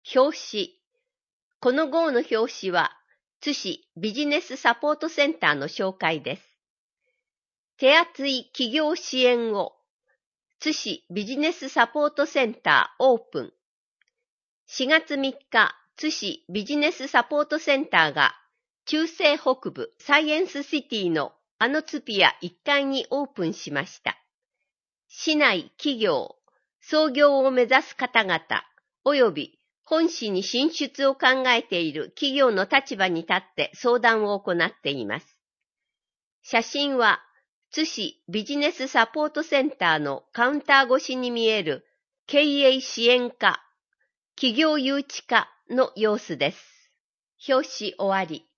表紙。この号の表紙は、津市ビジネスサポートセンターの紹介です。手厚い企業支援を、津市ビジネスサポートセンターオープン。4月3日、津市ビジネスサポートセンターが、中西北部サイエンスシティのアノツピア1階にオープンしました。市内企業、創業を目指す方々、及び本市に進出を考えている企業の立場に立って相談を行っています。写真は、津市ビジネスサポートセンターのカウンター越しに見える経営支援課、企業誘致課の様子です。表紙終わり。